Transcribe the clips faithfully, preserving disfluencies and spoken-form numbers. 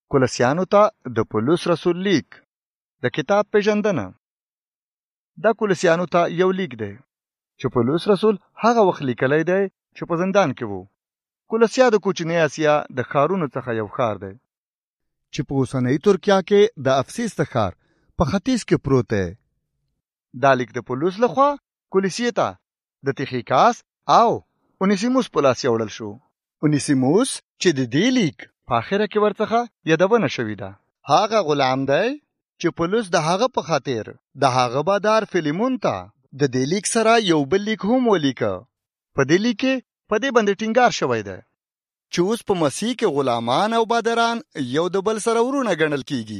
کولسیانو ته د پولس رسول لیک د کتاب پیژندنه. دا کولسیانو ته یو لیک دی چې پولس رسول هغه وخت لیکلی دی چې په زندان کې وو. کولسیا د کوچنۍ اسیا د ښارونو څخه یو ښار دی چې په اوسنۍ ترکیه کې د افسیس ښار په ختیځ کې پروت دی. دا لیک د پولس لخوا کولسیې ته د تخیکاس او اونیسیموس په لاس وړل شو. اونیسیموس چې د دې لیک په اخره کې ورڅخه یادونه شوې ده، هغه غلام دی چې پولس د هغه په خاطر د هغه بادار فلیمون ته د دې لیک سره یو بل لیک هم ولیکه. په دې لیک کې په دې باندې ټینګار شوی دی چې اوس په مسیح کې غلامان او بادران یو د بل سره ورونه ګڼل کیږي.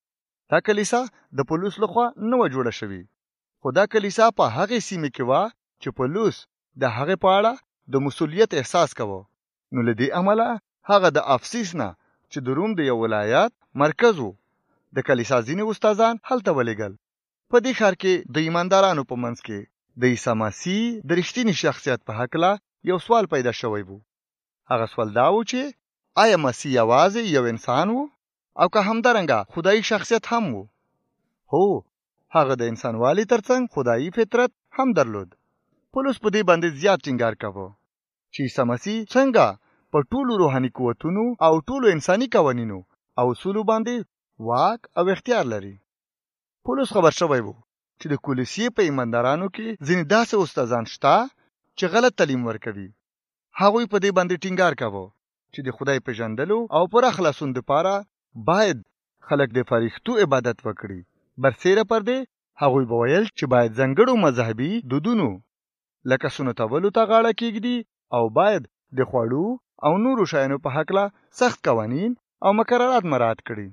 دا کلیسا د پولس لخوا نه و جوړه شوې، خو دا کلیسا په هغې سیمې کې وه چې پولس د هغې په اړه د مسؤلیت احساس کوه. نو له دې امله هغه د افسیس نه چې د روم د یو ولایت مرکز وو د کلیسا ځینې استادان هلته ولېږل. په دې ښار کې د ایماندارانو په منځ کې د عیسی مسیح د رښتیني شخصیت په هکله یو سوال پیدا شوی وو. هغه سوال دا و چې آیا مسیح یوازې یو انسان وو او که همدارنګه خدایي شخصیت هم وو؟ هو، هغه د انسانوالي ترڅنګ خدایي فطرت هم درلود. پولس په دې باندې زیات ټینګار کاوه چې عیسی مسیح څنګه په ټولو روحاني قوتونو او ټولو انساني قوانینو او اصولو باندې واک او اختیار لري. پولس خبر شوی وو چې د کولسیې په ایماندارانو کې ځینې داسې استادان شته چې غلط تعلیم ورکوي. هغوی په دې باندې ټینګار کاوه چې د خدای پیژندلو او پوره خلاصون دپاره باید خلک د فرښتو عبادت وکړي. برسیره پر دې هغوی به ویل چې باید ځانګړو مذهبي دودونو لکه سنتولو ته غاړه کېږدي او باید د خوړو او نورو شیانو په هکله سخت قوانین او مقررات مراعات کړي.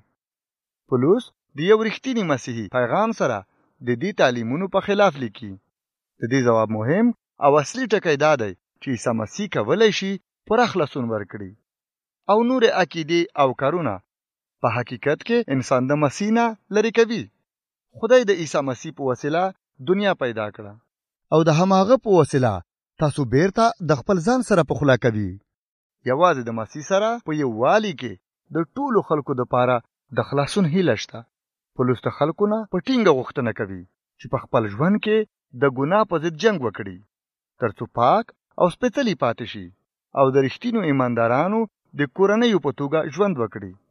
پولس د یو رښتینی مسیحي پیغام سره د دې تعلیمونو په خلاف لیکي. د دې ځواب مهم او اصلي ټکی دا دی چې عیسی مسیح کولی شي پوره خلاصون ورکړي او نور عقیدې او کارونه په حقیقت کې انسان د مسیح نه لرې کوي. خدای د عیسی مسیح په وسیله دنیا پیدا کړه او د هماغه په وسیله تاسو بیرته د خپل ځان سره پخلا کوي. یوازې د مسیح سره په یووالي کې د ټولو خلکو دپاره د خلاصون هیله شته. پولس د خلکو نه په ټینګه غوښتنه کوي چې په خپل ژوند کې د ګناه په ضد جنګ وکړي ترڅو پاک او سپېڅلي پاتې شي او د رښتینو ایماندارانو د کورنیو په توګه ژوند وکړي.